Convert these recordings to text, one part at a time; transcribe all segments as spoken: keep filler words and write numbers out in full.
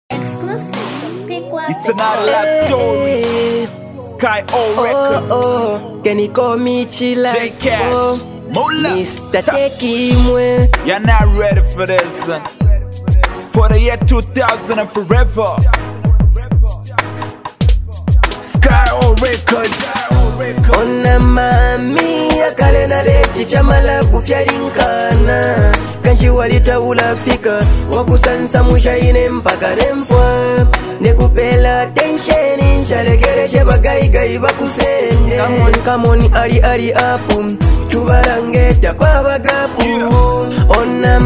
Exclusive from Pick One. It's another love story. Sky O Records. Oh, oh, can you call me Chilla? J Cash. Oh, Mola. Mister Tekimwe. You're not ready for this. For the year two thousand and forever. Sky O Records. Ona mami akale na leti vya malabu vya linkana kanshi walitawula fika wakusansa mushaine mpaka nempwa nekupela tensheni nshalekereshe bagaigai bakusende Come on, come on, ari ari apu tubarangeta kwa bagapu Ona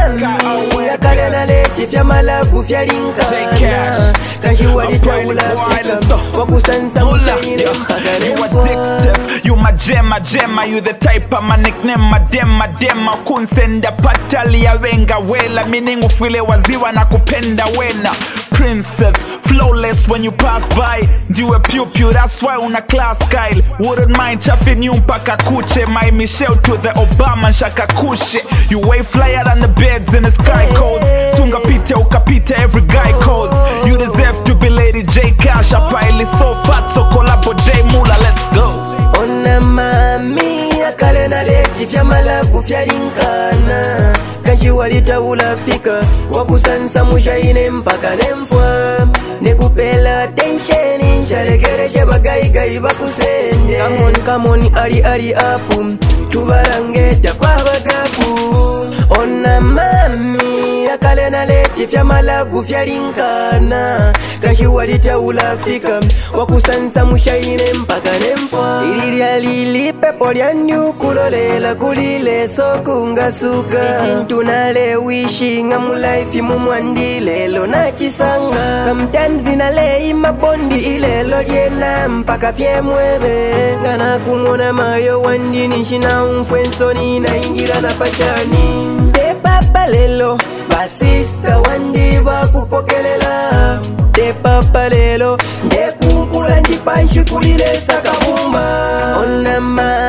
mami akale na leti vya malabu vya linkana kanshi walitawula fika wakusansa mushaine mpaka nempwa You my gem, my gem, you the type of my nickname, my dem, my dem, my kunsenda patali ya wenga wela, meaning ufile waziwa na kupenda wena. Princess, flawless when you pass by, ndiwe pew pew, that's why una class style. Wouldn't mind chaffing you mpaka kuche, my Michelle to the Obama shaka kushe. You way flyer than the birds in the sky codes, tunga pite ukapite every guy calls. You deserve to be Lady J Cash, a pile is so fat, so collabo J Mula, let's go. Ona mami akale na leti vya malabu vya linkana kanshi walitawula fika wakusansa mushaine mpaka nempwa nekupela tensheni nshalekereshe bagaigai bakusende Come on, come on, ari ari apu tubarangeta kwa bagapu Ona mami akale na leti vya malabu vya linkana kanshi walitawula fika wakusansa mushaine mpaka nempwa Ililia lili pepo lya nyukulolela kulile sokunga suka Itintu nale wishing amu life mumwandi lelo na chisanga Sometimes inale imabondi ilelo liena mpaka fye mwebe Ngana kumona mayo wandi nishina umfwensoni na ingira na pachani Te papa lelo basista wandi wakupokelela Te papa lelo ndekunkula njipanshi kulile sakabumba Ona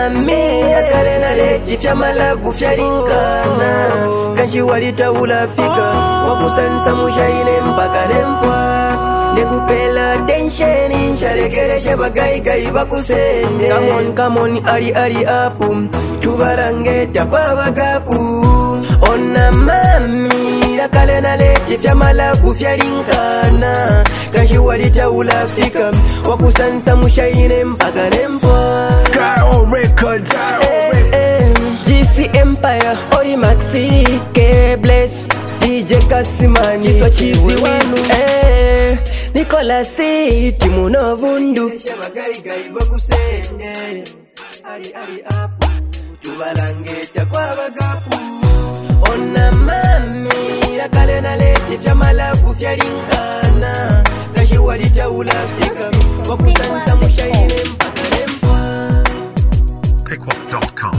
mami akale na leti vya malabu vya linkana kanshi walitawula fika wakusansa mushaine mpaka nempwa nekupela tensheni nshalekereshe bagaigai bakusende Come on, come on, ari ari apu tubarangeta kwa bagapu Ona mami akale na leti vya malabu vya linkana kanshi walitawula fika wakusansa mushaine mpaka nempwa Sky O Records. eh, eh, G C Empire, Ori Maxi, K-Bless, D J Kasimani, Chiswa Chizi wanu eh, Nicolas C, Timuno Vundu Shabagaigai bakusende Ari ari apu tubalangeta kwa bagapu Ona mami akale na leti vya malabu vya linkana kanshi walitawula fika wakusansa mushaine mpaka nempwa pick one dot com